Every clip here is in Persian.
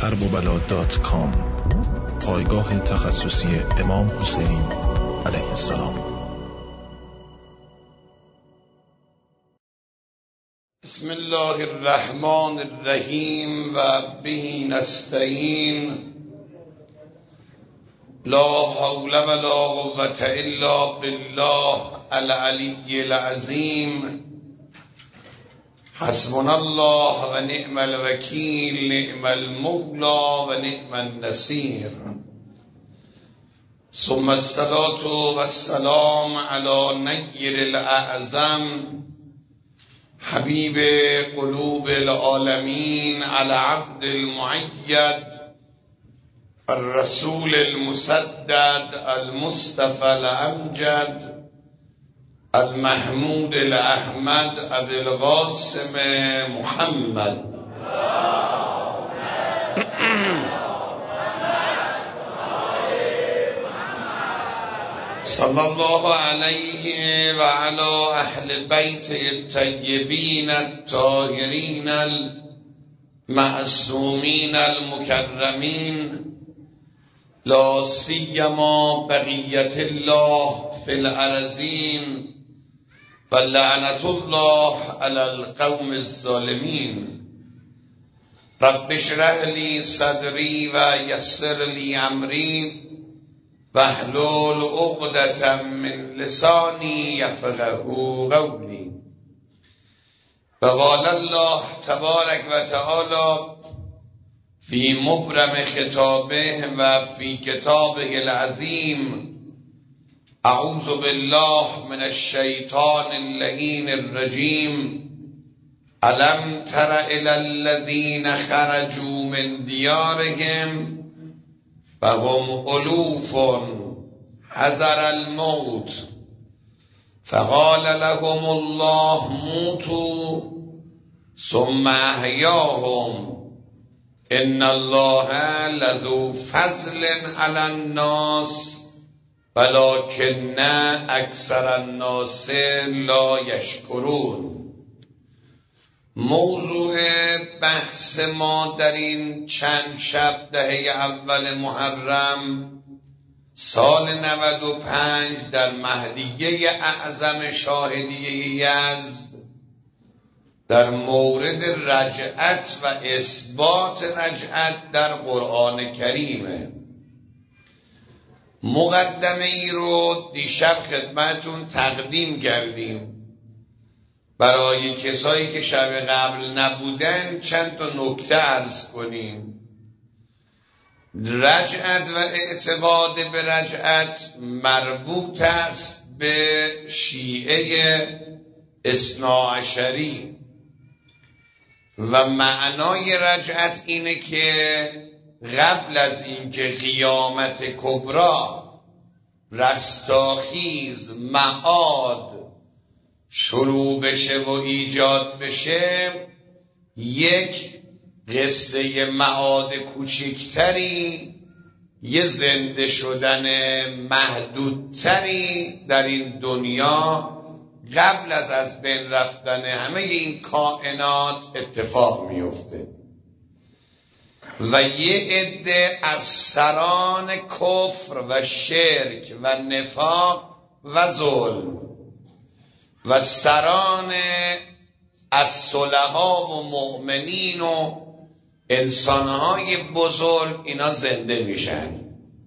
kerbobala.com، پایگاه تخصصی امام حسین علیه السلام. بسم الله الرحمن الرحیم و به نستعین. لا حول ولا قوة الا بالله العلی العظیم. حسبنا الله و نعم الوکیل، نعم المولا و نعم النصیر. ثم الصلاة والسلام علی نیر الاعظم، حبیب قلوب العالمین، علی عبد المؤید، الرسول المسدد، المصطفى الامجد، المحمود الاحمد، ابي القاسم محمد صلی الله علیه و علی اهل بیت الطیبین الطاهرین المعصومین المکرمین، لا سیما بقیت الله فی الارضین و لعنت الله علی القوم الظالمین. رب اشرح لی صدری و یسر لی امری واحلل عقدة من لسانی یفقهوا قولی. و قال الله تبارک و تعالی فی مبرم خطابه و فی کتابه العظیم: اعوذ بالله من الشیطان اللعین الرجیم. الم تر الی الذین خرجوا من دیارهم فهم الوف حذر الموت فقال لهم الله موتوا ثم احیاهم ان الله لذو فضل علی الناس ولکن اکثر الناس لا یشکرون. موضوع بحث ما در این چند شب دهه اول محرم سال 95 در مهدیه اعظم شاهدیه یزد در مورد رجعت و اثبات رجعت در قرآن کریمه. مقدمه ای رو دیشب خدمتون تقدیم کردیم. برای کسایی که شب قبل نبودن چند تا نکته عرض کنیم. رجعت و اعتقاد به رجعت مربوط است به شیعه اثناعشری و معنای رجعت اینه که قبل از اینکه قیامت کبری، رستاخیز، معاد شروع بشه و ایجاد بشه، یک قصه معاد کوچکتری، یه زنده شدن محدودتری در این دنیا قبل از بین رفتن همه این کائنات اتفاق میفته و یه عده از سران کفر و شرک و نفاق و ظلم و سران از صلحا و مؤمنین و انسانهای بزرگ اینا زنده میشن.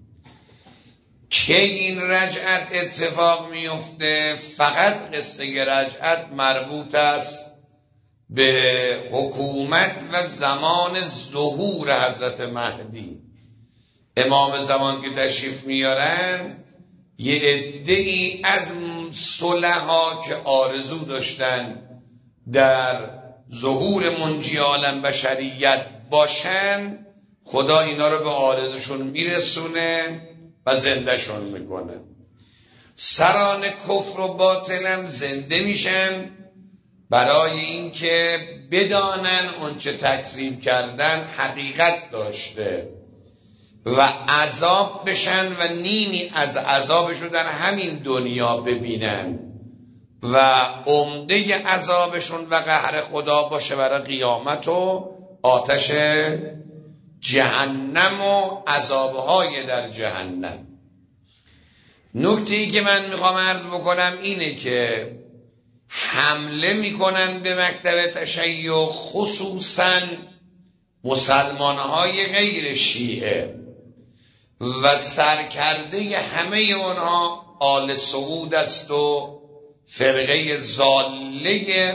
که این رجعت اتفاق میفته؟ فقط قصه رجعت مربوط است به حکومت و زمان ظهور حضرت مهدی. امام زمان که تشریف میارن، یه عده‌ای از صلحا که آرزو داشتن در ظهور منجی عالم بشریت باشن، خدا اینا رو به آرزوشون میرسونه و زندهشون میکنه. سران کفر و باطل هم زنده میشن برای اینکه بدانن اون چه تکذیب کردن حقیقت داشته و عذاب بشن و نیمی از عذابش رو در همین دنیا ببینن و عمده عذابشون و قهر خدا باشه برای قیامت و آتش جهنم و عذابهای در جهنم. نکته‌ای که من میخوام عرض بکنم اینه که حمله میکنن به مکتب تشیع خصوصا مسلمانهای غیر شیعه و سرکرده همه اونها آل سعود است و فرقه ضاله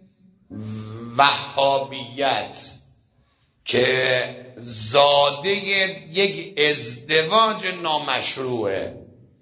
وهابیت که زاده یک ازدواج نامشروعه.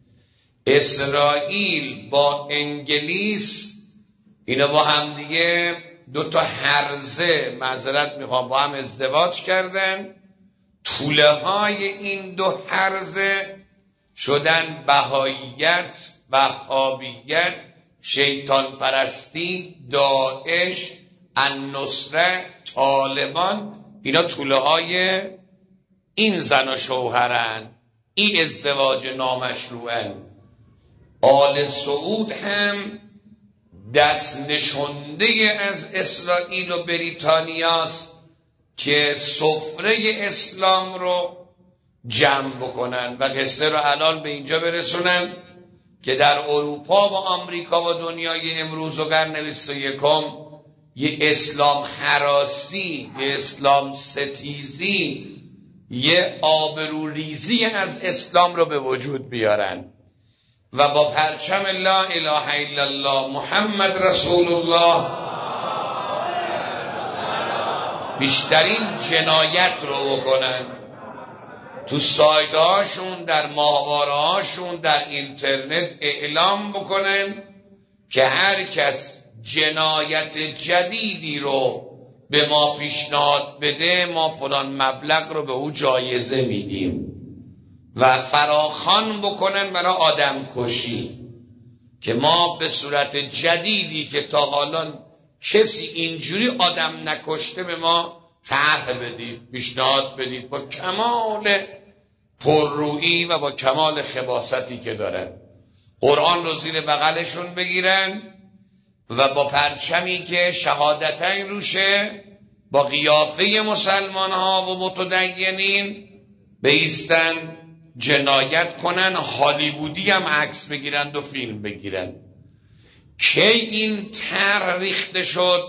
اسرائیل با انگلیس اینا با هم دیگه دوتا هرزه معذرت میخوام با هم ازدواج کردن. توله های این دو هرزه شدن بهاییت، وهابیت، شیطان پرستی، داعش، النصره، طالبان. اینا توله های این زن و شوهرن، این ازدواج نامشروعن. آل سعود هم دست نشونده از اسرائیل و بریتانیاست که سفره اسلام رو جمع بکنن و قصه رو الان به اینجا برسونن که در اروپا و آمریکا و دنیای امروز و قرن 21 یه اسلام هراسی، یه اسلام ستیزی، یه آبروریزی از اسلام رو به وجود بیارن و با پرچم لا اله الا الله محمد رسول الله بیشترین جنایت رو بکنن. تو سایت هاشون، در ماهواره هاشون، در اینترنت اعلام بکنن که هر کس جنایت جدیدی رو به ما پیشنهاد بده ما فلان مبلغ رو به او جایزه میدیم و فراخوان بکنن برای آدم کشی که ما به صورت جدیدی که تا حالا کسی اینجوری آدم نکشته به ما طرح بدید، پیشنهاد بدید، با کمال پررویی و با کمال خباستی که دارن قرآن رو زیر بغلشون بگیرن و با پرچمی که شهادتین روشه با قیافه مسلمان ها و متدینین بایستن جنایت کنن، هالیوودی هم عکس بگیرند و فیلم بگیرن. کی این طرح ریخته شد؟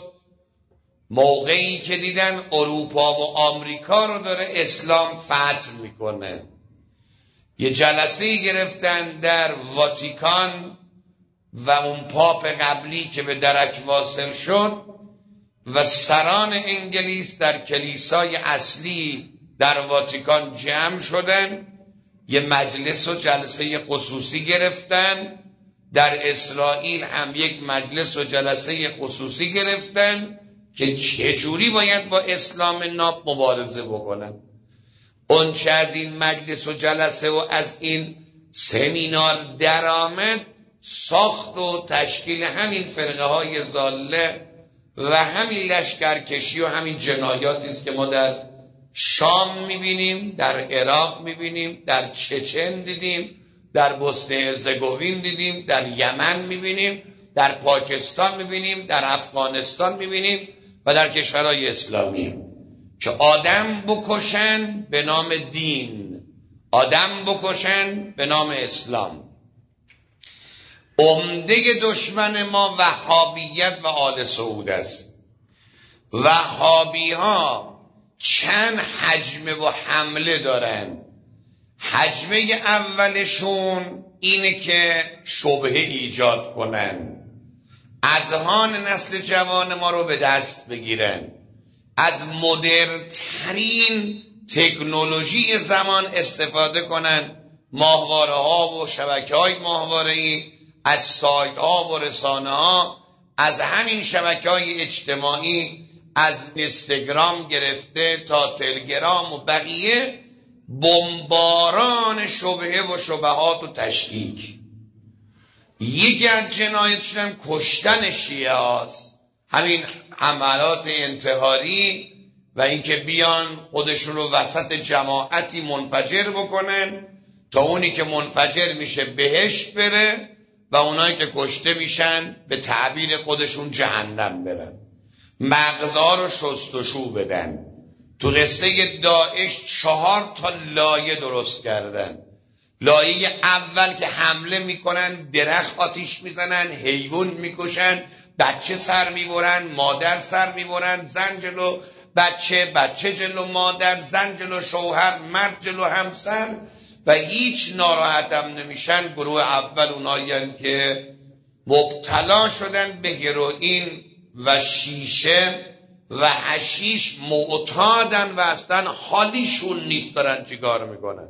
موقعی که دیدن اروپا و آمریکا رو داره اسلام فتح میکنه. یه جلسه گرفتن در واتیکان و اون پاپ قبلی که به درک واصل شد و سران انگلیس در کلیسای اصلی در واتیکان جمع شدن، یه مجلس و جلسه خصوصی گرفتن. در اسرائیل هم یک مجلس و جلسه خصوصی گرفتن که چجوری باید با اسلام ناب مبارزه بکنن. اون چه از این مجلس و جلسه و از این سمینار درآمد ساخت و تشکیل همین فرقه های ضاله و همین لشکرکشی و همین جنایاتی است که ما در شام میبینیم، در عراق میبینیم، در چچن دیدیم، در بوسنه هرزگوین دیدیم، در یمن میبینیم، در پاکستان میبینیم، در افغانستان میبینیم و در کشورهای اسلامی که آدم بکشن به نام دین، آدم بکشن به نام اسلام. عمده دشمن ما وهابیت و آل سعود است. وهابی ها چند حجمه و حمله دارن. حجمه اولشون اینه که شبهه ایجاد کنن، اذهان نسل جوان ما رو به دست بگیرن، از مدرن‌ترین تکنولوژی زمان استفاده کنن، ماهواره ها و شبکه های ماهواره‌ای، از سایت ها و رسانه ها، از همین شبکه های اجتماعی، از اینستاگرام گرفته تا تلگرام و بقیه، بمباران شبهه و شبهات و تشکیک. یکی از جنایتشون کشتن شیعه هاست، همین حملات انتحاری و اینکه بیان خودشون رو وسط جماعتی منفجر بکنن تا اونی که منفجر میشه بهشت بره و اونایی که کشته میشن به تعبیر خودشون جهنم برن. مغزها رو شستشو بدن. تو قصه داعش 4 لایه درست کردن. لایه اول که حمله میکنن، درخت آتیش میزنن، حیوان میکشن، بچه سر میبرن، مادر سر میبرن، زن جلو بچه، بچه جلو مادر، زن جلو شوهر، مرد جلو همسر و هیچ ناراحتم نمیشن. گروه اول اونایین که مبتلا شدن به هروئین و شیشه و حشیش، معتادن و اصلا حالیشون نیست دارن چیکار میکنن.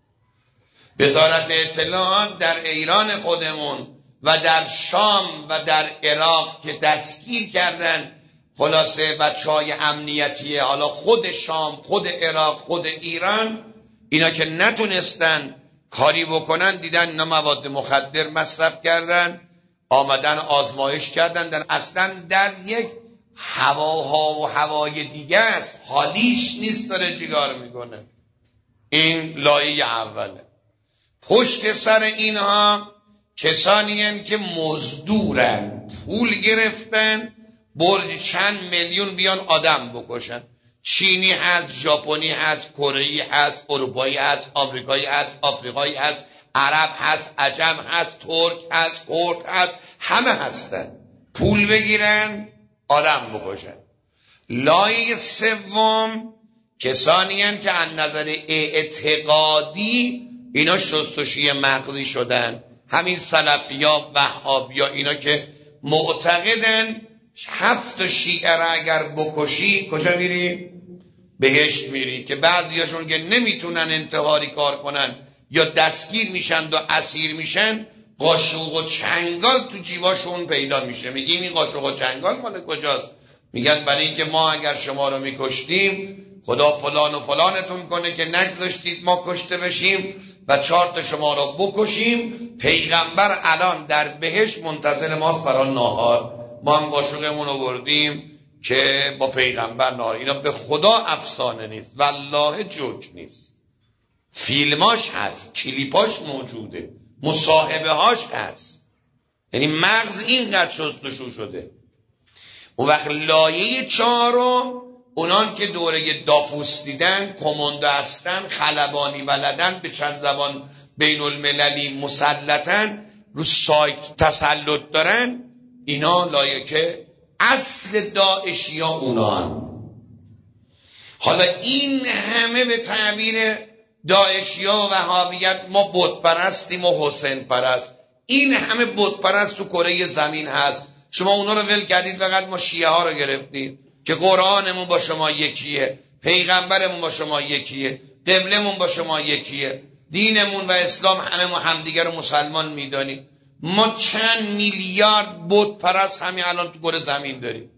وزارت اطلاعات در ایران خودمون و در شام و در عراق که دستگیر کردن خلاصه بچهای امنیتی، حالا خود شام، خود عراق، خود ایران، اینا که نتونستن کاری بکنن، دیدن اینا مواد مخدر مصرف کردن، آمدن آزمایش کردن، در اصلا در یک هواها و هوای دیگه است، حالیش نیست داره چیکار میکنه. این لایه اوله. پشت سر اینها کسانی هستند که مزدورن، پول گرفتن، برج چند میلیون بیان آدم بکشن. چینی هست، ژاپنی هست، کره‌ای هست، اروپایی هست، آمریکایی هست، آفریقایی هست، عرب هست، عجم هست، ترک هست، کرد هست، همه هستن. پول بگیرن، آدم بکشن. لایه سوم کسانی هستند که از نظر اعتقادی اینا شستشوی مغزی شدن. همین سلفیا، وهابیا، اینا که معتقدن 7 شیعه را اگر بکشی کجا میری؟ بهشت میری. که بعضیاشون که نمیتونن انتحاری کار کنن یا دستگیر میشن و اسیر میشن، قاشق و چنگال تو جیباشون پیدا میشه. میگیم این قاشق و چنگال مال کجاست؟ میگن برای اینکه ما اگر شما رو میکشتیم خدا فلان و فلانتون کنه که نگذاشتید ما کشته بشیم و 4 شما رو بکشیم، پیغمبر الان در بهشت منتظر ماست برای ناهار، ما هم قاشقمون رو بردیم که با پیغمبر ناهار. اینا به خدا افسانه نیست، والله جوک نیست. فیلماش هست، کلیپاش موجوده، مصاحبه هاش هست. یعنی مغز اینقدر شستشو شده. اون وقت لایه 4 اونان که دوره دافوس دیدن، کماندا هستن، خلبانی بلدن، به چند زبان بین المللی مسلطن، رو سایت تسلط دارن، اینا لایه که اصل داعشی ها اونا هم. حالا این همه به تعبیر داعشی ها و وهابیت ما بت پرستیم و حسین پرست، این همه بت پرست تو کره زمین هست. شما اونا رو ول کردید، فقط ما شیعه ها رو گرفتید که قرآنمون با شما یکیه، پیغمبرمون با شما یکیه، قبلمون با شما یکیه، دینمون و اسلام همه ما همدیگه رو مسلمان میدانیم. ما چند میلیارد بت پرست همین الان تو کره زمین داریم.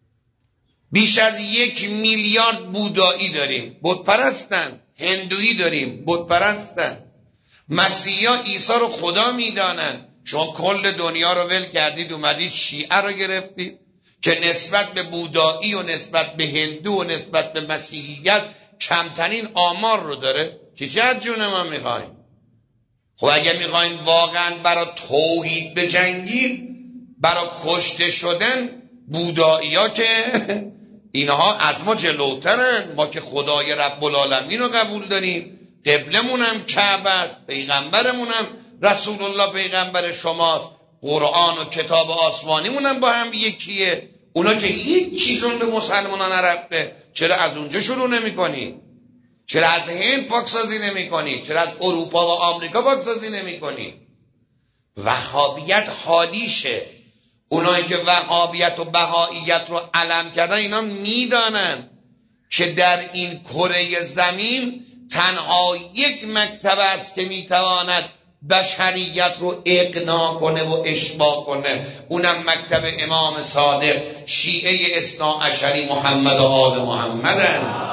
بیش از 1 میلیارد بودایی داریم، بت پرستن. هندویی داریم، بت پرستن. مسیحا عیسی رو خدا میدانن. شما کل دنیا رو ول کردید، اومدید شیعه رو گرفتید که نسبت به بودایی و نسبت به هندو و نسبت به مسیحیت کمترین آمار رو داره. چه از جون ما میخواین؟ خب اگه میخواین واقعا برای توحید بجنگید، برای کشته شدن، بودایی ها که اینها از ما جلوترن. ما که خدای رب العالمین رو قبول داریم، قبلمون هم کعبه است، پیغمبرمون هم رسول الله پیغمبر شماست، قرآن و کتاب آسمانیمون هم با هم یکیه. اونا که هیچ چیزون به مسلمانان نرفته، چرا از اونجا شروع نمی کنی؟ چرا از هند پاکسازی نمی کنی؟ چرا از اروپا و آمریکا پاکسازی نمی کنی؟ وهابیت حالیشه. اونایی که وهابیت و بهائیت رو علم کردن، اینا میدانن که در این کره زمین تنها یک مکتب است که میتواند بشریت رو اقناع کنه و اشباع کنه، اونم مکتب امام صادق، شیعه اثناعشری محمد و آل محمدن.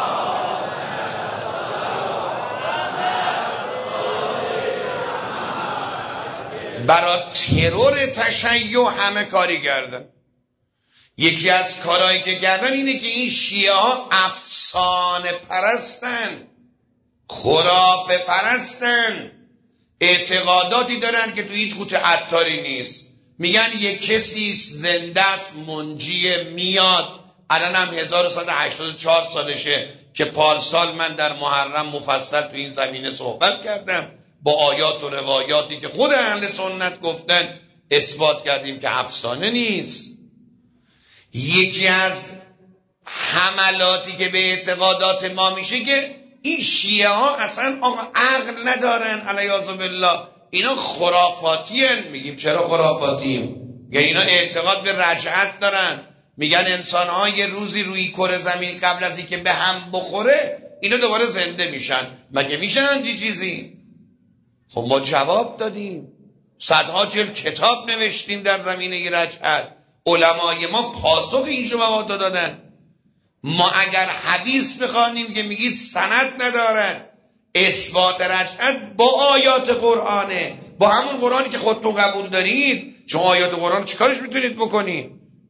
برای ترور تشیع همه کاری کردن. یکی از کارهایی که کردن اینه که این شیعه ها افسانه پرستن، خرافه پرستن، اعتقاداتی دارن که تو هیچ قوت عطاری نیست. میگن یک کسی زنده است، منجیه، میاد الان هم 1184 سالشه که پارسال من در محرم مفصل تو این زمینه صحبت کردم، با آیات و روایاتی که خود اهل سنت گفتن اثبات کردیم که افسانه نیست. یکی از حملاتی که به اعتقادات ما میشه که این شیعه ها اصلا عقل ندارن، علیاذ بالله، اینا خرافاتی هن. میگیم چرا خرافاتیم؟ یعنی اینا اعتقاد به رجعت دارن، میگن انسان ها یه روزی روی کره زمین قبل از اینکه به هم بخوره اینا دوباره زنده میشن. مگه میشن همچین چیزی؟ خب ما جواب دادیم، صدها جلد کتاب نوشتیم در زمینه رجعت، علمای ما پاسخ این شبهات دادن. ما اگر حدیث بخوانیم که میگید سند ندارن، اثبات رجعت با آیات قرآنه، با همون قرآنی که خودتون قبول دارید. شما آیات قرآن چیکارش میتونید بکنید؟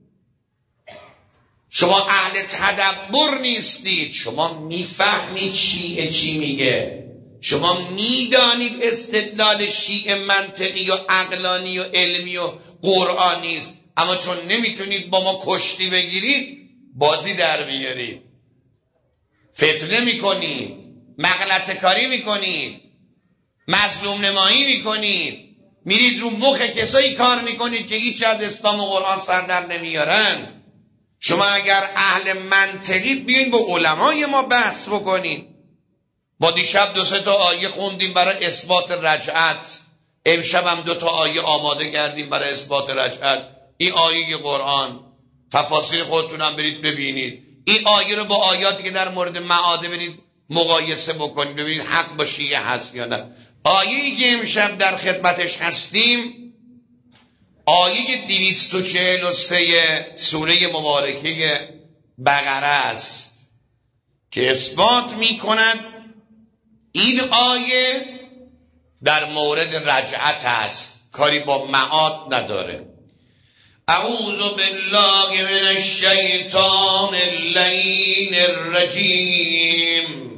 شما اهل تدبر نیستید، شما میفهمید شیعه چی میگه، شما میدانید استدلال شیعه منطقی و عقلانی و علمی و قرآنی است، اما چون نمیتونید با ما کشتی بگیرید، بازی در بیارید، فتنه میکنید، مغلطه کاری میکنید، مظلوم نمایی میکنید، میرید رو مخ کسایی کار میکنید که هیچ از اسلام و قرآن سر در نمیارن. شما اگر اهل منطقید بیاین با علمای ما بحث بکنید. با دیشب 2-3 تا آیه خوندیم برای اثبات رجعت، امشب هم 2 تا آیه آماده کردیم برای اثبات رجعت. این آیه قرآن تفاسیر خودتون هم برید ببینید، این آیه رو با آیاتی که در مورد معاده برید مقایسه بکنید، ببینید حق با شیعه هست یا نه. آیه‌ای که امشب در خدمتش هستیم آیه 243 سوره مبارکه بقره است که اثبات می کند این آیه در مورد رجعت است، کاری با معاد نداره. اعوذ بالله من الشیطان اللعین الرجیم.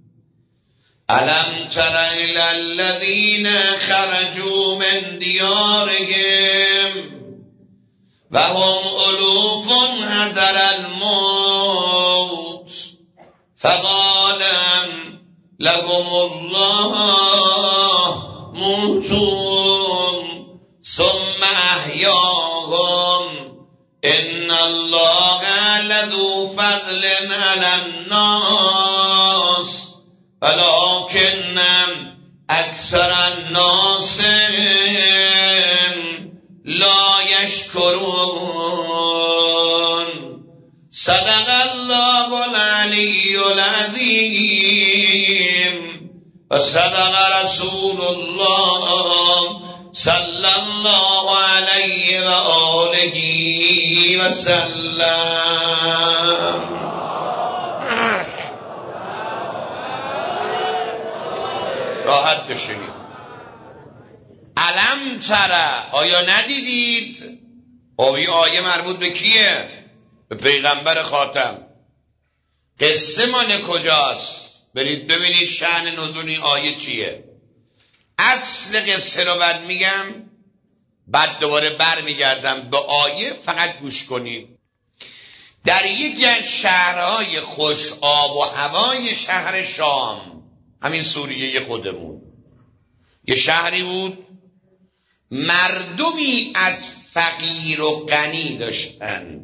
الم تر الی الذین خرجوا من دیارهم و هم الوف حذر الموت فقال لهم الله موتوا ثم احیاهم ان الله لذو فضل علی الناس ولكن اکثر الناس لا یشکرون. صدق الله العلی العظیم و صدق رسول الله صلی الله علیه و آله و سلم. راحت بشینید. الم تره، آیا ندیدید؟ این آیه مربوط به کیه؟ به پیغمبر خاتم. قصه مال کجاست؟ برید ببینید شأن نزول این آیه چیه. اصل قصه رو بعد میگم، بعد دوباره بر میگردم به آیه، فقط گوش کنید. در یکی از شهرهای خوش آب و هوای شهر شام، همین سوریه خودمون، یه شهری بود مردمی از فقیر و غنی داشتن،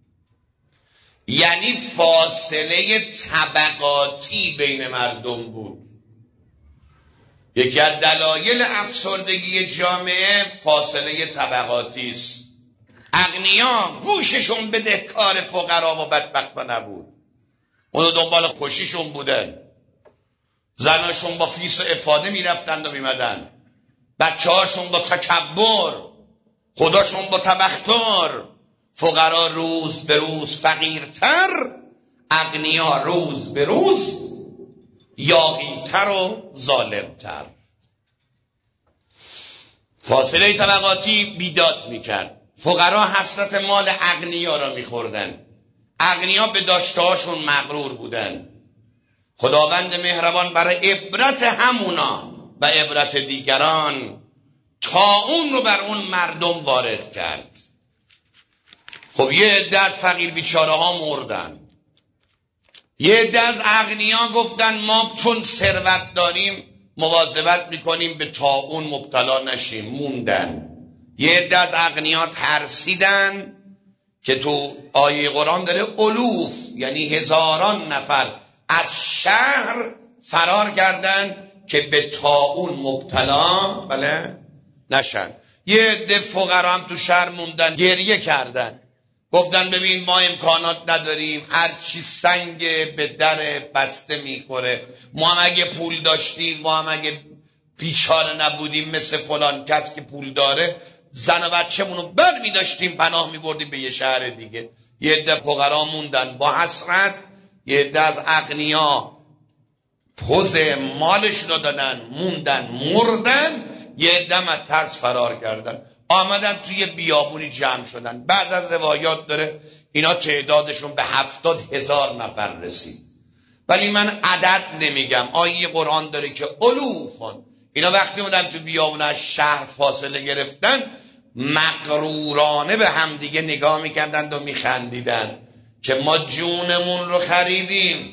یعنی فاصله طبقاتی بین مردم بود. یکی از دلایل افسردگی جامعه فاصله طبقاتی است. اغنیا گوششون بدهکار فقرا و بدبختا نبود، اونو دنبال خوشیشون بودن، زناشون با فیس و افاده میرفتند و میمدن، بچه هاشون با تکبر، خداشون با تبختر. فقرا روز به روز فقیرتر، اغنیا روز به روز یاغیتر و ظالمتر. فاصله طبقاتی بیداد میکرد. فقرا حسرت مال اغنیا را میخوردن، اغنیا به داشتهاشون مغرور بودن. خداوند مهربان برای عبرت همونا و عبرت دیگران طاعون رو بر اون مردم وارد کرد. خب یه عده از فقیر بیچاره ها مردن، یه عده از اغنیا گفتن ما چون ثروت داریم مواظبت میکنیم به طاعون مبتلا نشیم، موندن. یه عده از اغنیا ترسیدن که تو آیه قرآن داره الوف، یعنی هزاران نفر از شهر فرار کردن که به طاعون مبتلا نشن. یه عده فقرا هم تو شهر موندن، گریه کردن، گفتن ببین ما امکانات نداریم، هر چی سنگ به در بسته میخوره، ما هم اگه پول داشتیم، ما هم اگه بیچاره نبودیم مثل فلان کس که پول داره، زن و بچه‌مونو بر می‌داشتیم پناه می‌بردیم به یه شهر دیگه. یه عده فقرا موندن با حسرت، یه عده از اغنیا پوز مالش رو دادن موندن مردن، یه عده از ترس فرار کردن، آمدن توی بیابونی جمع شدن. بعض از روایات داره اینا تعدادشون به 70,000 نفر رسید، ولی من عدد نمیگم. آیه قرآن داره که الوفن. اینا وقتی اومدن تو بیابون از شهر فاصله گرفتن، مغرورانه به همدیگه نگاه میکردند و میخندیدن که ما جونمون رو خریدیم،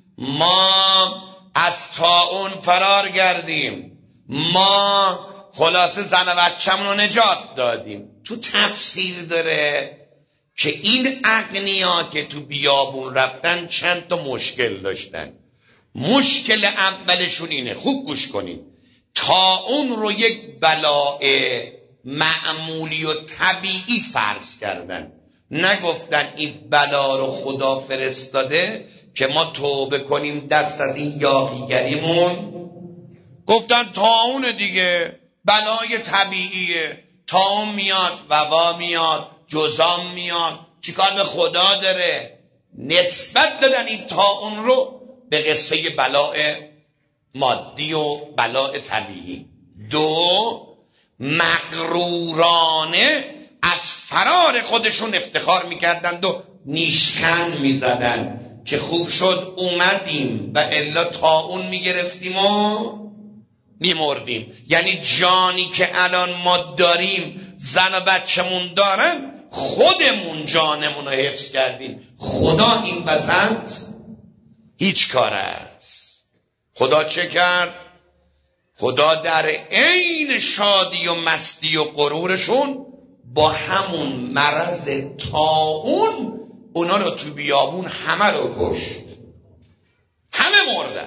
ما از طاعون فرار کردیم، ما خلاصه زن و بچه‌مون رو نجات دادیم. تو تفسیر داره که این اغنیا که تو بیابون رفتن چند تا مشکل داشتن. مشکل اولشون اینه، خوب گوش کنید، طاعون رو یک بلای معمولی و طبیعی فرض کردن، نگفتن این بلا رو خدا فرستاده که ما توبه کنیم دست از این یاغیگریمون. گفتن طاعون دیگه بلای طبیعیه، طاعون میاد، وبا میاد، جذام میاد، چیکار به خدا داره؟ نسبت دادن این طاعون رو به قصه بلای مادی و بلای طبیعی. دو، مغرورانه از فرار خودشون افتخار میکردند و نیشخند میزدن که خوب شد اومدیم و الا طاعون میگرفتیم و میمردیم. یعنی جانی که الان ما داریم، زن و بچه‌مون دارن، خودمون جانمون رو حفظ کردیم. خدا این وسط هیچ کار است. خدا چه کرد؟ خدا در عین شادی و مستی و غرورشون با همون مرض طاعون اونا رو تو بیابون همه رو کشت، همه مردن.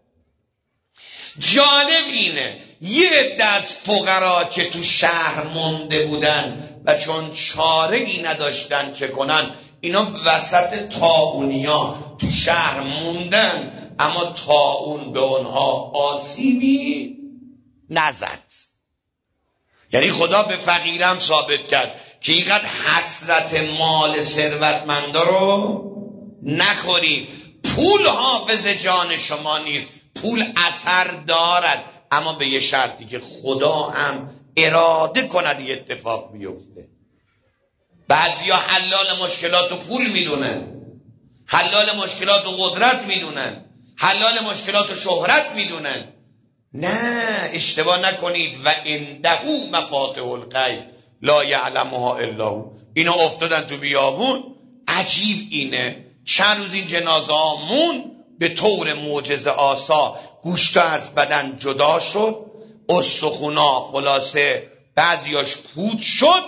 جالب اینه یه عده از فقرا که تو شهر مونده بودن و چون چاره ای نداشتن چه کنن، اینا وسط طاعونیا تو شهر موندن، اما طاعون به اونها آسیبی نزد. یعنی خدا به فقیرم ثابت کرد که اینقدر حسرت مال ثروتمندا رو نخوری. پول حافظ جان شما نیست، پول اثر دارد، اما به یه شرطی که خدا هم اراده کند یه اتفاق بیفته. بعضیا حلال مشکلات و پول میدونن، حلال مشکلات و قدرت میدونن، حلال مشکلات و شهرت میدونن. نه، اشتباه نکنید. و عنده مفاتح الغیب لا یعلمها الا هو. اینا افتادن تو بیابون. عجیب اینه چند روز این جنازه ها مون، به طور معجزه آسا گوشت از بدن جدا شد، استخونا خلاصه بعضیاش پود شد.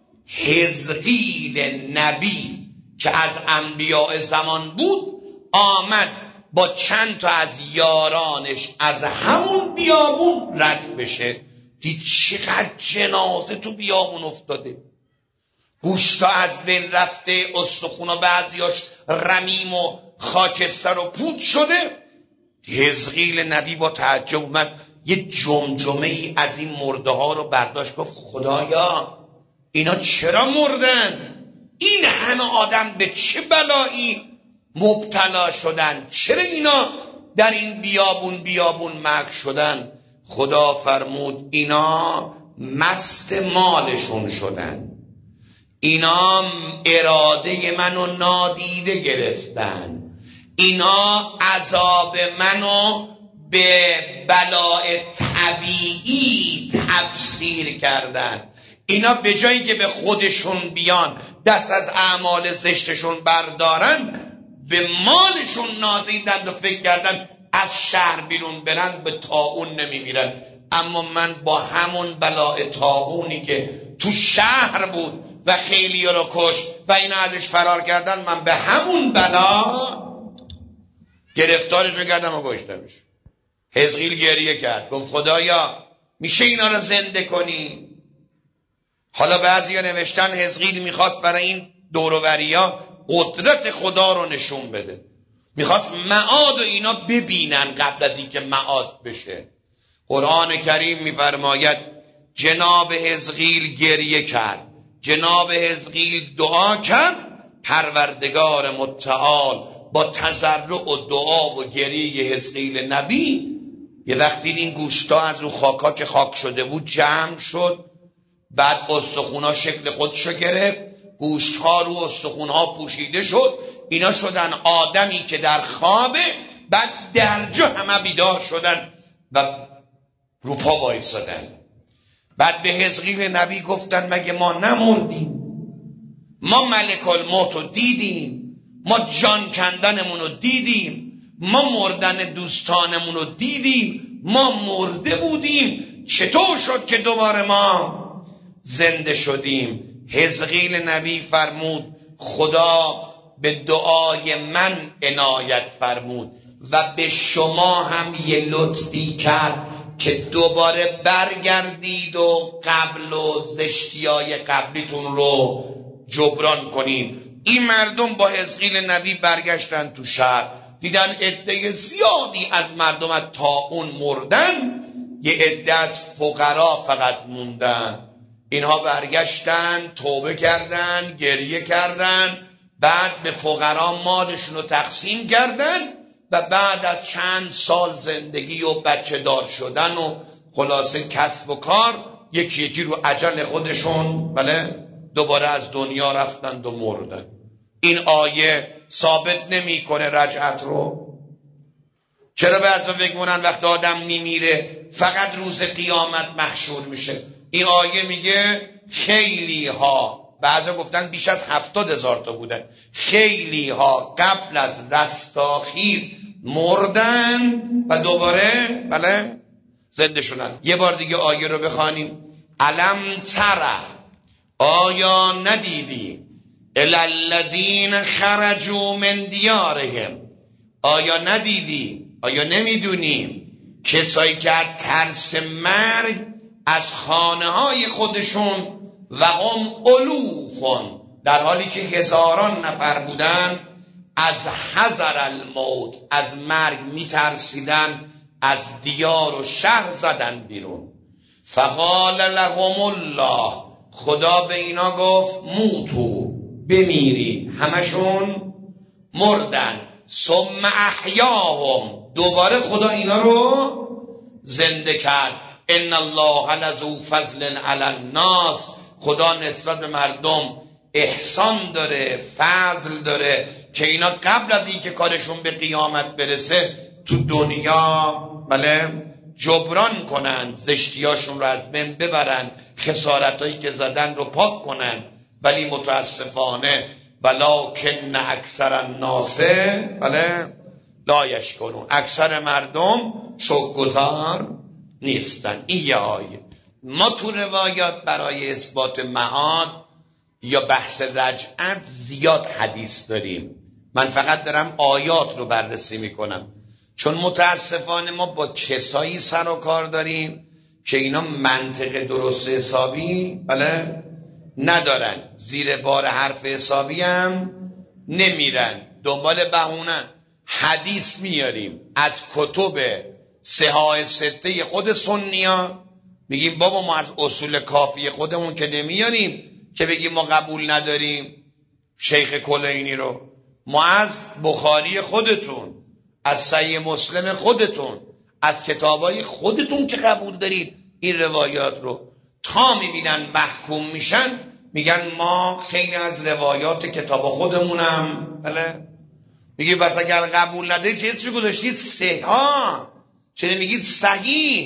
حزقیل نبی که از انبیاء زمان بود آمد با چند تا از یارانش از همون بیابون رد بشه. دید چقدر جنازه تو بیابون افتاده، گوشتا از بین رفته، استخونا بعضیاش رمیم و خاکستر و پود شده. حزقیل نبی با تعجب اومد یه جمجمه ای از این مرده ها رو برداشت، گفت خدایا اینا چرا مردن؟ این همه آدم به چه بلایی مبتلا شدن؟ چرا اینا در این بیابون مرگ شدن؟ خدا فرمود اینا مست مالشون شدن، اینا اراده منو نادیده گرفتن، اینا عذاب منو به بلاء طبیعی تفسیر کردن، اینا به جایی که به خودشون بیان دست از اعمال زشتشون بردارن، به مالشون نازیدند و فکر کردن از شهر بیرون برن به طاعون نمیمیرن. اما من با همون بلاء طاعونی که تو شهر بود و خیلی رو کش و اینا ازش فرار کردن، من به همون بلا گرفتارش کردم و کشتمش. حزقیل گریه کرد، گفت خدایا میشه اینا رو زنده کنی؟ حالا بعضیا نوشتن حزقیل میخواست برای این دورووریا قدرت خدا رو نشون بده، میخواست معاد و اینا ببینن قبل از اینکه معاد بشه. قرآن کریم میفرماید جناب حزقیل گریه کرد، جناب حزقیل دعا کرد، پروردگار متعال با تضرع و دعا و گریه حزقیل نبی یه وقتی این گوشتا از رو خاکا که خاک شده بود جمع شد، بعد استخونا شکل خودشو گرفت، گوشتها رو استخونها پوشیده شد، اینا شدن آدمی که در خوابه، بعد درجا همه بیدار شدن و رو پا وایسادن. بعد به حزقیل نبی گفتن مگه ما نمردیم؟ ما ملک الموت رو دیدیم، ما جان کندنمون رو دیدیم، ما مردن دوستانمون رو دیدیم، ما مرده بودیم، چطور شد که دوباره ما زنده شدیم؟ حزقیل نبی فرمود خدا به دعای من عنایت فرمود و به شما هم یه لطفی کرد که دوباره برگردید و قبل و زشتیای قبلیتون رو جبران کنین. این مردم با حزقیل نبی برگشتن تو شهر، دیدن عده زیادی از مردم از طاعون مردن، یه عده از فقرا فقط موندن. اینها برگشتن، توبه کردن، گریه کردن، بعد به فقرا مالشون رو تقسیم کردن و بعد از چند سال زندگی و بچه دار شدن و خلاصه کسب و کار، یکی یکی رو اجل خودشون دوباره از دنیا رفتند و مردن. این آیه ثابت نمی کنه رجعت رو؟ چرا بعضا فکر می‌کنن وقتی آدم میمیره فقط روز قیامت محشور میشه؟ این آیه میگه خیلی ها، بعضا گفتن بیش از 70,000 تا بودن، خیلی ها قبل از رستاخیز مردن و دوباره زنده شدن. یه بار دیگه آیه رو بخوانیم. علم تره، آیا ندیدی الی الذین خرجوا من دیارهم، آیا ندیدی، آیا نمیدونی کسایی که ترس مرگ از خانه های خودشون و هم الوفون، در حالی که هزاران نفر بودن، از حذر الموت، از مرگ میترسیدن، از دیار و شهر زدن بیرون. فقال لهم الله، خدا به اینا گفت موتو، بمیرید. همشون مردن. ثم احیاهم، دوباره خدا اینا رو زنده کرد. ان الله لذو فضل علی الناس، خدا نسبت به مردم احسان داره، فضل داره که اینا قبل از اینکه کارشون به قیامت برسه تو دنیا جبران کنن، زشتیاشون رو از بین ببرن، خسارتایی که زدن رو پاک کنن. ولی متاسفانه ولکن اکثر الناس لا یشکرون، اکثر مردم شکرگزار نیستن. این یه آیه. ما تو روایات برای اثبات معاد یا بحث رجعت زیاد حدیث داریم، من فقط دارم آیات رو بررسی میکنم، چون متاسفانه ما با کسایی سر و کار داریم که اینا منطق درست حسابی ندارن، زیر بار حرف حسابی هم نمیرن، دنبال بهونه حدیث میاریم از کتب صحاح سته خود سنیا، میگیم بابا ما از اصول کافی خودمون که نمیاریم که بگیم ما قبول نداریم شیخ کلینی رو، ما از بخاری خودتون، از صحیح مسلم خودتون، از کتابای خودتون که قبول دارید این روایات رو، تا میبینن محکوم میشن میگن ما خیلی از روایات کتاب خودمونم میگی بس اگر قبول ندارید چه گذاشتید صحیح، چه نمیگید صحیح،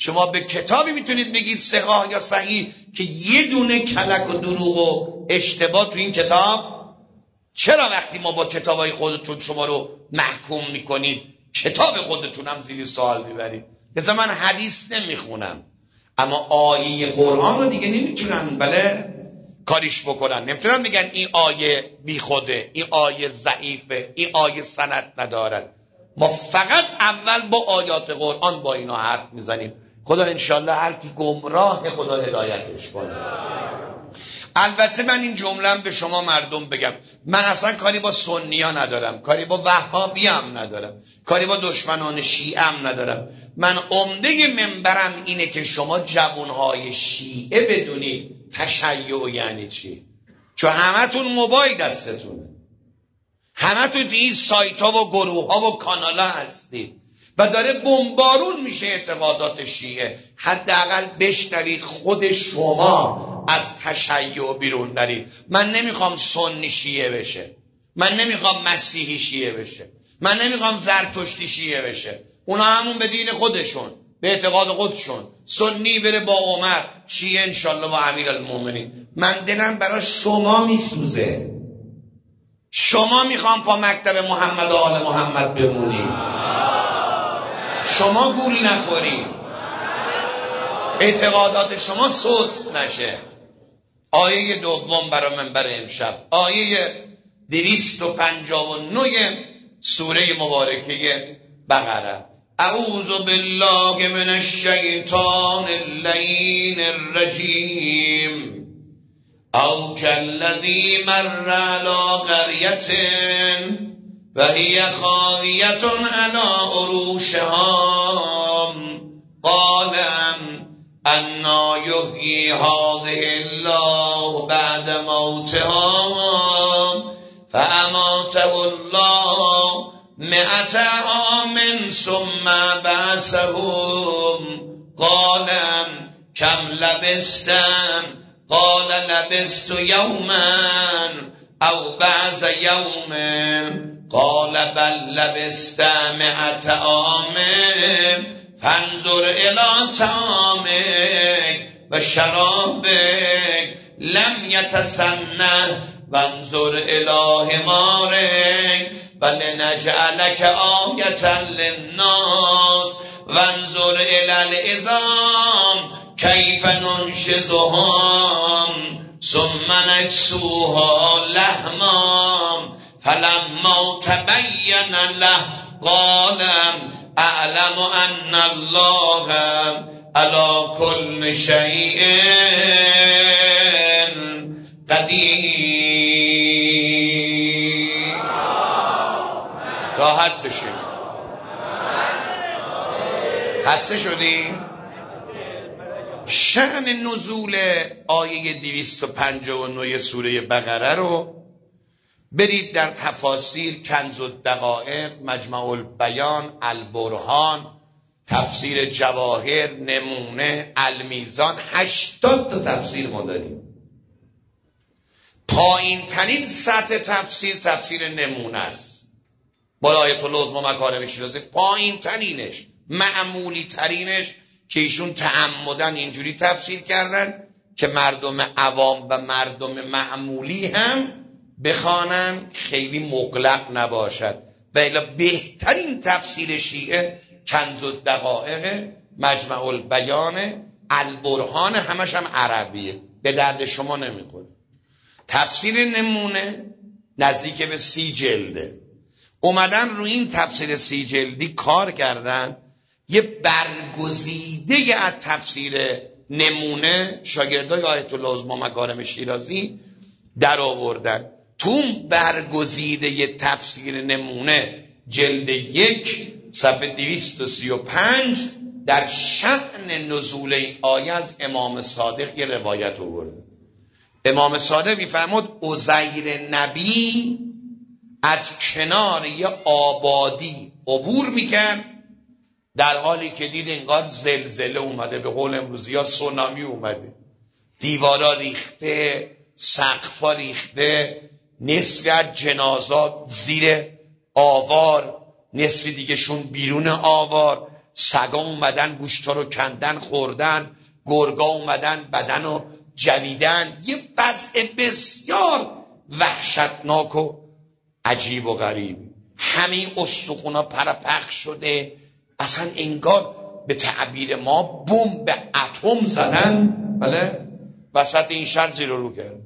شما به کتابی میتونید بگید صحیح یا صحیح که یه دونه کلک و دروغ و اشتباه تو این کتاب؟ چرا وقتی ما با کتابای خودتون شما رو محکوم میکنید کتاب خودتون هم زیر سوال میبرید؟ مثلا من حدیث نمیخونم اما آیه قرآن رو دیگه نمیتونن کاریش بکنن. نمیتونن بگن این آیه بی خوده، این آیه ضعیفه، این آیه سند ندارد. ما فقط اول با آیات قرآن با اینا حرف میزنیم. خدا انشالله هر کی گمراه خدا هدایتش کنه. البته من این جمله به شما مردم بگم، من اصلا کاری با سنی ها ندارم، کاری با وهابی هم ندارم، کاری با دشمنان شیعه هم ندارم. من عمده منبرم اینه که شما جوانهای شیعه بدونید تشیع یعنی چی. چون همتون موبایل دستتونه، همتون تو این سایت ها و گروه ها و کانال ها هستید و داره بمبارون میشه اعتقادات شیعه. حداقل بشنوید خود شما از تشیع بیرون نرید. من نمیخوام سنی شیعه بشه، من نمیخوام مسیحی شیعه بشه، من نمیخوام زرتشتی شیعه بشه. اونا همون به دین خودشون، به اعتقاد خودشون. سنی بره با عمر، شیعه انشالله با امیرالمومنین. من دلم برای شما میسوزه. شما میخوام پا مکتب محمد و آل محمد بمونید، شما گول نخورید، اعتقادات شما سست نشه. آیه دوم برای منبر امشب، آیه 259 سوره مبارکه بقره. اعوذ بالله من الشیطان اللعین الرجیم. او كالذی مر علی قریة وهي خاویة علی عروشها قال انا یحیی هذه الله بعد موتها فاماته الله 100 عام ثم بعثهم قال كم لبثتم قال لبثت یوما او بعض یوم قال بل لبثت 100 عام فانظر الى طعامك و شرابك لم يتسنه وانظر الى حمارك ولنجعلك آیة للناس وانظر الى العظام کیف ننشزهم ثم نکسوها لحما فلما تبین له قال اعلم ان الله علی کل شیء قدیر. راحت بشین. خسته شدی؟ شأن نزول آیه 259 سوره بقره رو برید در تفاسیر کنز الدقایق، مجمع البیان، البرهان، تفسیر جواهر، نمونه، المیزان، 80 تا تفسیر ما داریم. پایین ترین سطح تفسیر تفسیر نمونه است با آیت العظمی مکارم شیرازی. پایین ترینش، معمولی ترینش که ایشون تعمدن اینجوری تفسیر کردن که مردم عوام و مردم معمولی هم بخوانن، خیلی مغلق نباشد. و الا بهترین تفسیر شیعه کنز الدقایق، مجمع البیان، البرهان، همش هم عربیه، به درد شما نمیخوره. تفسیر نمونه نزدیک به 30 جلده. اومدن روی این تفسیر 30 جلدی کار کردن، یه برگزیده از تفسیر نمونه شاگردای آیت العظمی مکارم شیرازی در آوردن. تو اون برگزیده تفسیر نمونه جلد 1 صفحه 235 در شأن نزول این آیه از امام صادق یه روایت آورده. امام صادق میفرمود عزیر نبی از کنار یه آبادی عبور میکرد در حالی که دید انگار زلزله اومده، به قول امروزی ها سونامی اومده، دیوارا ریخته، سقفا ریخته، نصف از جنازات زیر آوار، نصف دیگه شون بیرون آوار، سگا اومدن گوشتا رو کندن خوردن، گرگا اومدن بدن رو جویدن. یه وضع بسیار وحشتناک و عجیب و غریب. همین استخونا پرپخش شده، اصلا انگار به تعبیر ما بمب اتم زدن، بله، وسط این شهر زیر و رو کرد.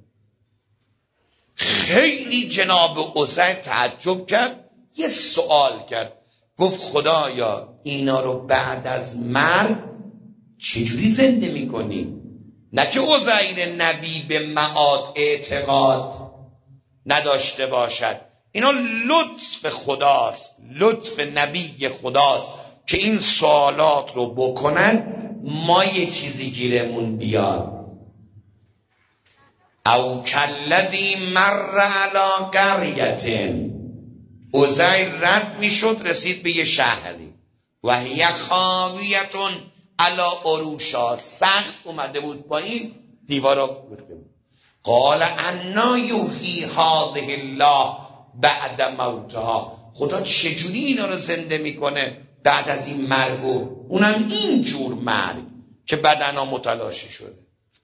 خیلی جناب عزیر تعجب کرد، یه سوال کرد، گفت خدایا اینا رو بعد از مرگ چجوری زنده میکنی؟ نه که عزیر نبی به معاد اعتقاد نداشته باشد، اینا لطف خداست، لطف نبی خداست که این سوالات رو بکنن ما یه چیزی گیرمون بیاد. او کلذی مر علی قریة، عزیر رد میشد رسید به یه شهری، و هی خاویة علی عروشها، سقف اومده بود پایین، دیوارا خورده بود. قال انا یحیی هذه الله بعد موتها، خدا چجوری اینا رو زنده میکنه بعد از این مرگ، اونم این جور مرگ که بدنها متلاشی شده.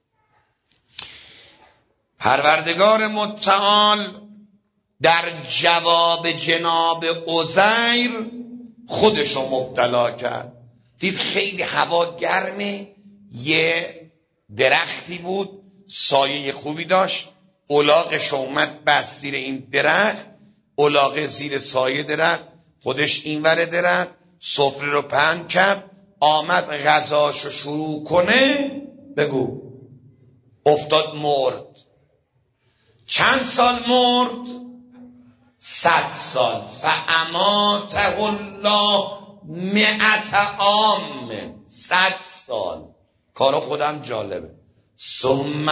پروردگار متعال در جواب جناب عزیر خودشو مبتلا کرد. دید خیلی هوا گرمه، یه درختی بود سایه خوبی داشت، الاغش اومد بس زیر این درخت، الاغ زیر سایه درخت، خودش این ور درخت، سفره رو پهن کرد، آمد غذاشو شروع کنه، بگو افتاد مرد. چند سال مرد؟ 100 سال. فاماته الله 100 عام، 100 سال. کارو خودم جالبه. ثم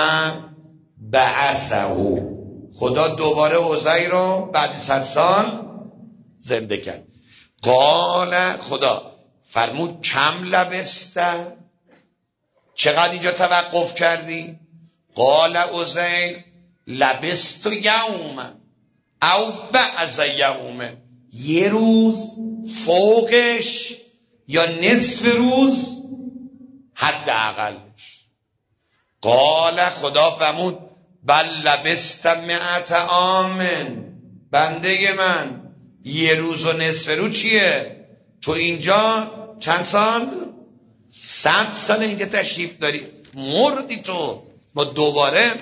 بعثه، خدا دوباره عزیر رو بعد 100 سال زنده کرد. قال، خدا فرمود کم لبسته، چقدر اینجا توقف کردی؟ قال عزیر لبست یوم او بعض یوم، یه روز فوقش یا نصف روز حداقلش. قال، خدا فرمود بل لبست 100 عام، بنده من یه روز و نصف روز چیه؟ تو اینجا چند سال؟ 100 سال اینجا تشریف داری، مردی تو، ما دوباره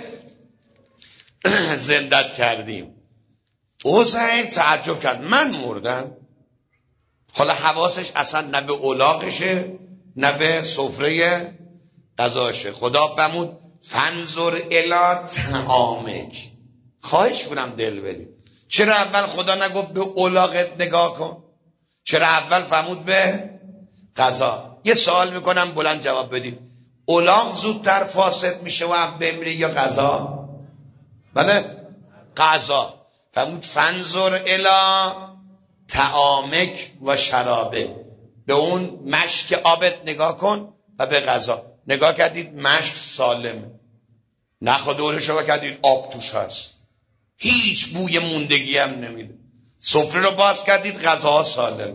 زندت کردیم. عزیر تعجب کرد، من مردم؟ حالا حواسش اصلا نه به الاغشه نه به سفره غذاشه. خدا فرمود فانظر الی طعامک، خواهش کنم دل بدید. چرا اول خدا نگفت به الاغت نگاه کن؟ چرا اول فرمود به غذا؟ یه سوال میکنم بلند جواب بدید، الاغ زودتر فاسد میشه و هم بمیره یا غذا؟ بله، غذا. فرمود فانظر الی طعامک و شرابک، به اون مشک آبت نگاه کن و به غذا. نگاه کردید مشک سالمه، نخ دورش رو کردید آب توش هست، هیچ بوی موندگی هم نمیده. سفره رو باز کردید غذا سالم،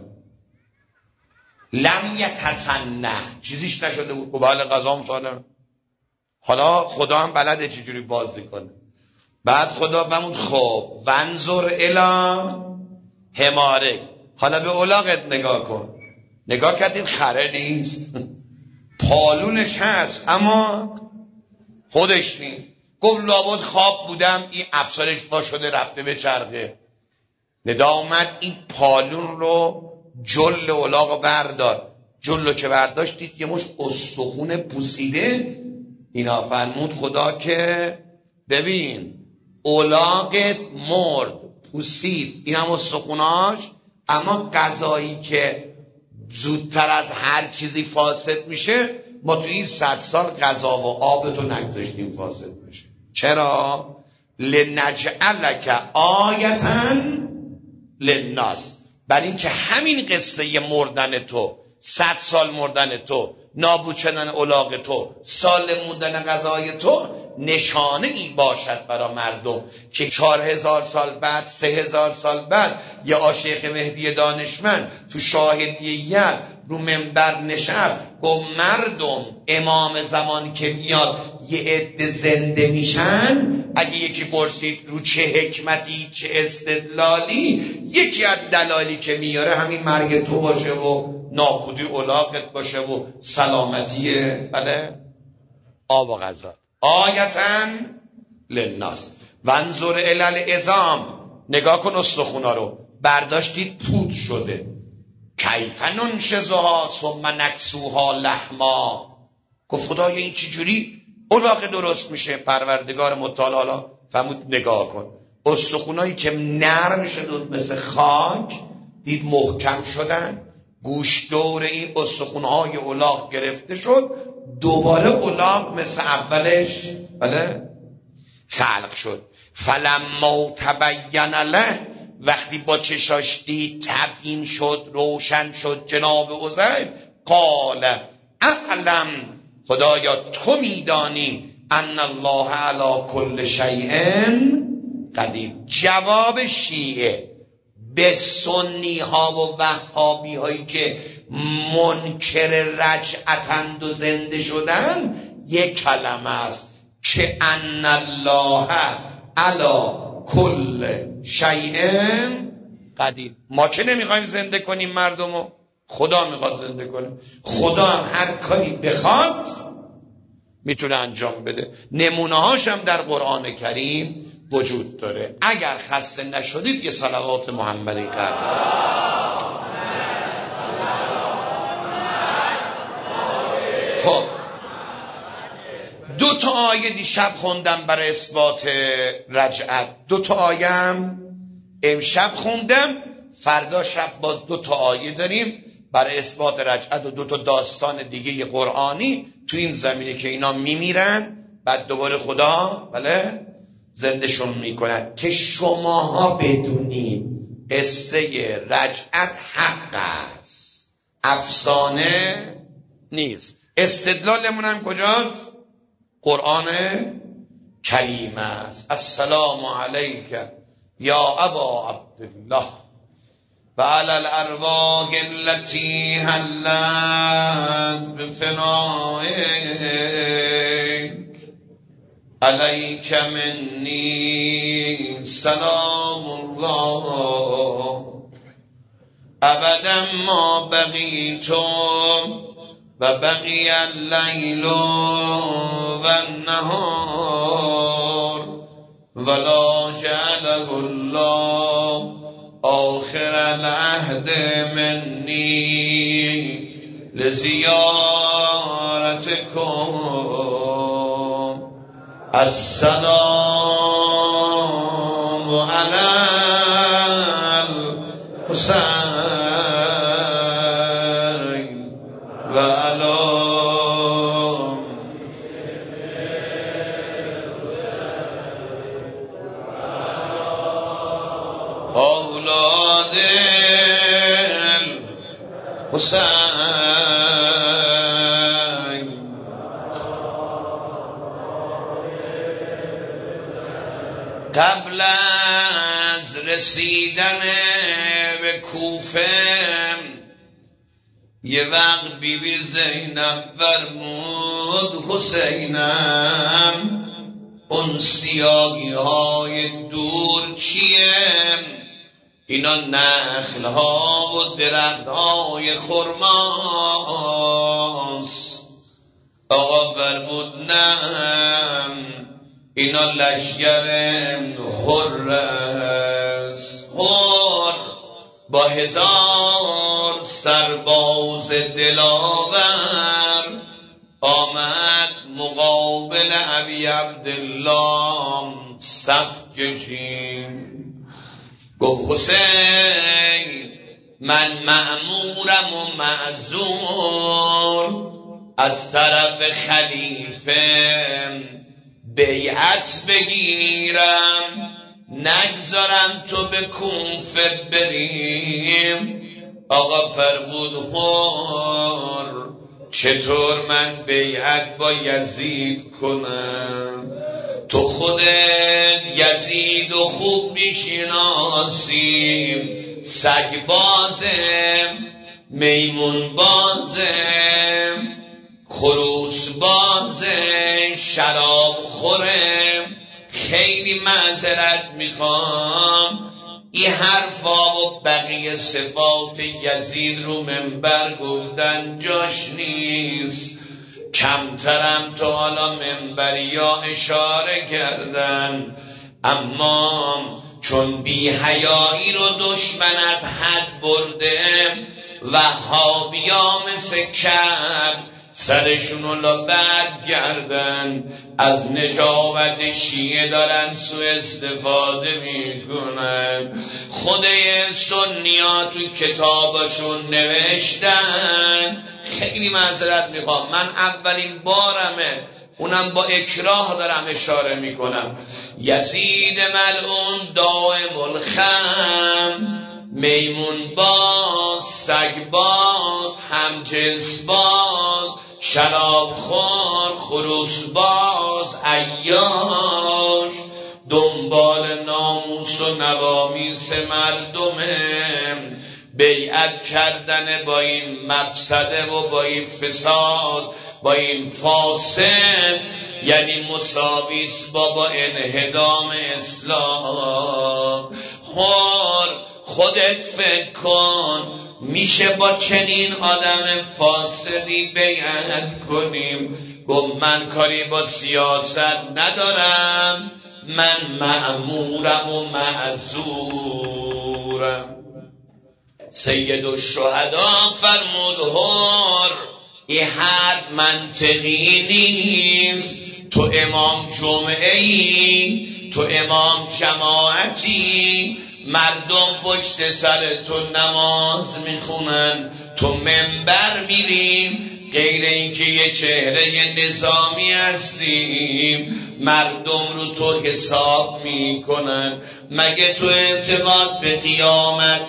لم یتسنه، چیزیش نشده بود. بله غذا هم سالم. حالا خدا هم بلده چجوری بازی کنه. بعد خدا فرمود خب وانظر الی حمارک، حالا به الاغت نگاه کن. نگاه کردید خره نیست، پالونش هست اما خودش نیست. گفت لابد خواب بودم، این افسرش وا شده رفته به چرخه. ندا اومد این پالون رو جل الاغ بردار. جلو که برداشتید یه مش استخون پوسیده. اینا فرمود خدا که ببین الاغت مرد پوسید، این هم استخوناش، اما غذایی که زودتر از هر چیزی فاسد میشه ما تو این 100 سال غذا و آبتو نگذاشتیم فاسد بشه. چرا؟ لنجعلک آیةً للناس، برای اینکه همین قصه مردن تو، 100 سال مردن تو، نابود شدن الاغ تو، سالم موندن غذای تو نشانه ای باشد برای مردم که 4000 سال بعد، 3000 سال بعد یا عاشق مهدی دانشمند تو شاهدیت رو منبر نشست گفت مردم امام زمان که میاد یه عده زنده میشن، اگه یکی پرسید رو چه حکمتی چه استدلالی، یکی از دلالی که میاره همین مرگ تو باشه و نابودی الاغت باشه و سلامتی بله آب و غذا. آیتن للناس وانظر الی العظام، نگاه کن استخونا رو، برداشتید پود شده، کیف ننشزها ثم نکسوها لحما. گفت خدایا این چجوری الاغ درست میشه؟ پروردگار متعال حالا فرمود نگاه کن، استخونایی که نرم شد مثل خاک دید محکم شدن، گوش دور این استخونهای الاغ گرفته شد، دوباره الاغ مثل اولش بله خلق شد. فلما تبین له، وقتی با چشاش دید تبیین شد روشن شد جناب عزیر، قال اعلم، خدایا تو میدانی ان الله علی کل شیء قدیر. جواب شیعه به سنی ها و وهابی هایی که منکر رجعتند و زنده شدن یک کلمه است که ان الله علی کل شیء قدیر. ما که نمیخوایم زنده کنیم مردمو، خدا میخواد زنده کنه. خدا هم هر کاری بخواد میتونه انجام بده. نمونه هاشم در قرآن کریم وجود داره. اگر خسته نشدید یه صلوات محمدی کرد. خب 2 آیه دیشب خوندم برای اثبات رجعت، 2 آیه امشب خوندم، فردا شب باز 2 آیه داریم برای اثبات رجعت و 2 داستان دیگه قرآنی تو این زمینه که اینا میمیرن بعد دوباره خدا بله زندهشون میکنن. که شماها بدونید قصه رجعت حق است، افسانه نیست. استدلالمون هم کجاست؟ قرآن کریم است. السلام علیک یا ابا عبدالله و علی الارواح التي حلت بفنائک علیک منی سلام الله ابدا ما بقیتم و بقی اللیل و النهار ولا جعله الله آخر العهد منی لزیارتکم. السلام علی الحسین و علی اولاد الحسین. قبل از رسیدن به کوفه یه وقت بیبی زینب فرمود حسینم اون سیاهی های دور چیه؟ اینا نخل ها و درخت های خرماست. آقا فرمود نم اینا لشگر حر است، حر با 1000 سرباز دلاور آمد مقابل ابی عبدالله صف کشید. گفت حسین من مأمورم و معذور از طرف خلیفه بیعت بگیرم، نگذارم تو به کوفه بریم. آقا فرمود حر چطور من بیعت با یزید کنم؟ تو خودت یزید و خوب میشناسی، سگ بازم میمون بازه، خروس بازه، شراب خوره. خیلی معذرت میخوام، این حرفا و بقیه صفات یزید رو منبر گفتن جاش نیست. کمترم تا حالا منبریا اشاره کردن، اما چون بی حیایی رو دشمن از حد برده، وهابیا مثل کعب سرشونو لبد گردن، از نجابت شیعه دارن سوء استفاده میکنن. خود سنی‌ها تو کتابشون نوشتن. خیلی معذرت میخوام، من اولین بارمه، اونم با اکراه دارم اشاره میکنم. یزید ملعون دائم الخم، میمون باز، سگ باز، همجنس باز، شراب خور، خروس باز، عیاش، دنبال ناموس و نوامیس مردمه، بیعت کردن با این مفسده و با این فساد، با این فاسد، یعنی مساویس با انهدام اسلام. خودت فکر کن، میشه با چنین آدم فاسدی بیعت کنیم؟ گفت من کاری با سیاست ندارم، من مأمورم و معذورم. سید الشهدا فرمود این حد منطقی نیست. تو امام جمعه ای، تو امام جماعتی، مردم پشت سر تو نماز میخونن، تو منبر میریم، غیر اینکه یه چهره نظامی هستیم، مردم رو تو حساب میکنن. مگه تو اعتقاد به قیامت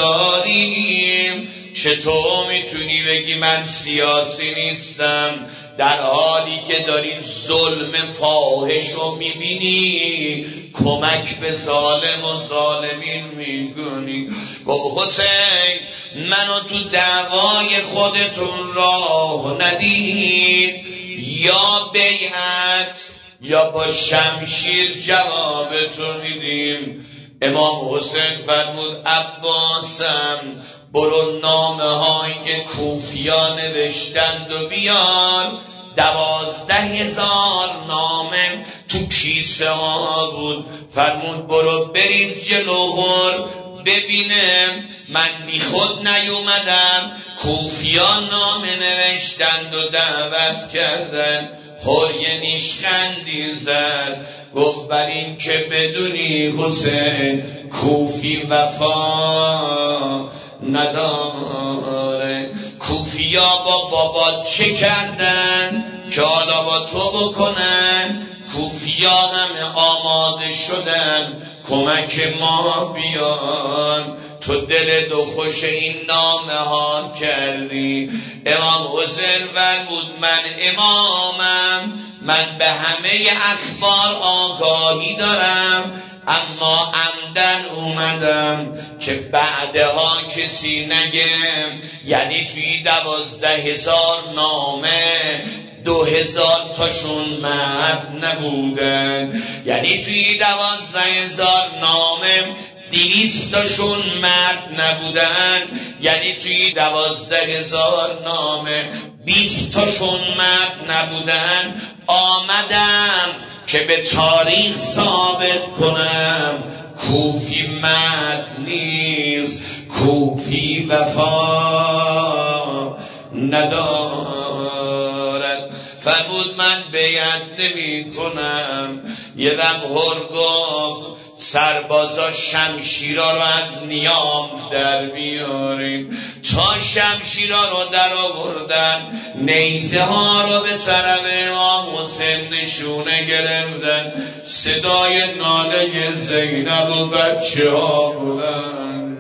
نداریم؟ چطور میتونی بگی من سیاسی نیستم در حالی که داری ظلم فاحش رو میبینی، کمک به ظالم و ظالمین میکنی؟ گفت حسین منو تو دعوای خودتون راه ندید، یا بیعت یا با شمشیر جوابتون میدیم. امام حسین فرمود عباسم برو نامه هایی که کوفیا نوشتند و بیار. 12,000 نامه تو کیسه ها بود. فرمود برو برید جلوهر ببینم من بی خود نیومدم، کوفیا نامه نوشتند و دعوت کردن. هر نیشخندی زد، گفت بر این که بدونی حسین کوفی وفا نداره. کوفیا با بابات چه کردن که حالا با تو بکنن؟ کوفیا همه آماده شدن کمک ما بیان، تو دل دو خوش این نامه ها کردی. امام حسین فرمود من امامم، من به همه اخبار آگاهی دارم، اما عمدن اومدم که بعدها کسی نگم. یعنی توی 12,000 نامه 2,000 تاشون مرد نبودن، یعنی توی 12,000 نامه 200 تاشون مرد نبودن، یعنی توی 12,000 نامه 20 تاشون مرد نبودن. آمدم که به تاریخ ثابت کنم کوفی مرد نیست، کوفی وفا ندارد. فرمود من بیعت نمی کنم. یه دم گفت سربازا شمشیرا رو از نیام در بیاریم. تا شمشیرا رو در آوردن، نیزه ها رو به طرف امام حسین نشونه گرفتن. صدای ناله زینب و بچه ها بلند،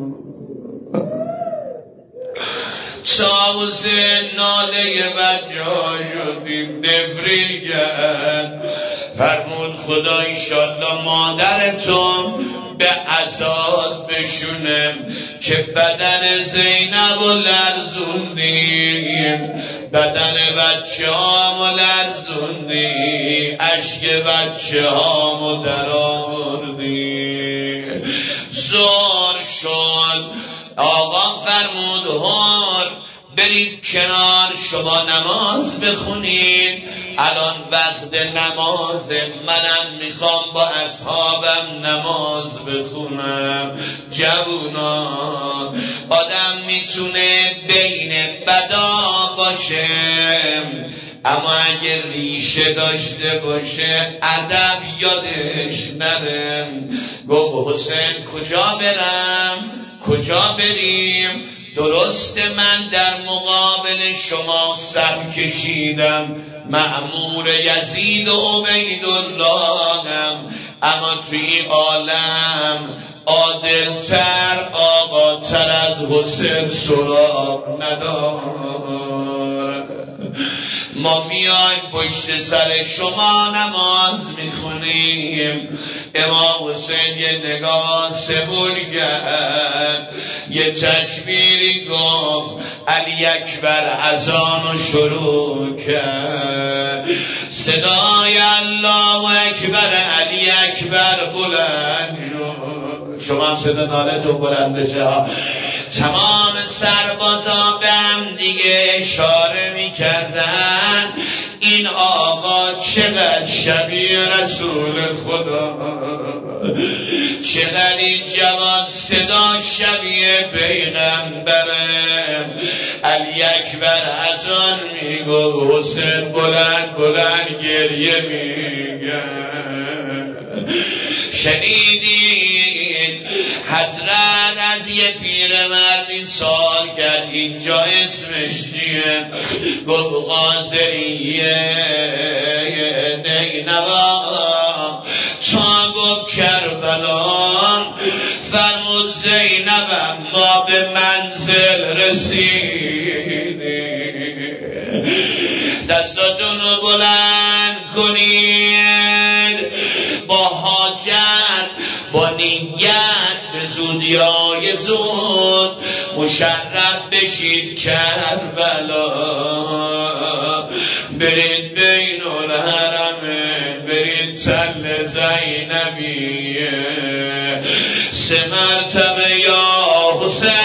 ساوز ناله بچه ها شدیم نفرین کرد. فرمود خدا ایشالله مادرتون به عزاد بشونم که بدن زینب و لرزوندیم، بدن بچه هامو لرزوندی، اشک بچه هامو در آوردی. زور شد، آقا فرمود هار برید کنار شما نماز بخونید، الان وقت نماز، منم میخوام با اصحابم نماز بخونم. جوونا، آدم میتونه بین بدا باشه، اما اگه ریشه داشته باشه ادب یادش نره. گفت حسین کجا برم، کجا بریم؟ درست من در مقابل شما صف کشیدم، مأمور یزید و عبیداللهم، اما توی عالم عادلتر آقاتر از حسین سراغ ندار. ما میایم پشت سر شما نماز میخونیم. امام حسین یه نگاه سبول کرد، یه تکبیری گفت، علی اکبر اذان شروع کرد. صدای الله اکبر علی اکبر بلند شد. شما هم صدا نالتون بلند بشه. تمام سربازا به هم دیگه اشاره میکردن این آقا چقدر شبیه رسول خدا، چقدر این جوان صدا شبیه پیغمبره. علی اکبر اذان میگو، حسین بلند بلند گریه میگه. شنیدین حضرت از یه پیرمردی سوال کرد اینجا اسمش چیه؟ گفت قاضریه نینوا. تا گفت کربلا، فرمود زینبم ما به منزل رسیدیم. دستاتون رو بلند کنید، با حاجت با نیت به زودیای زود مشرف بشید کربلا. برید بین الحرمین، برید تل زینبیه، 3 مرتبه یا حسین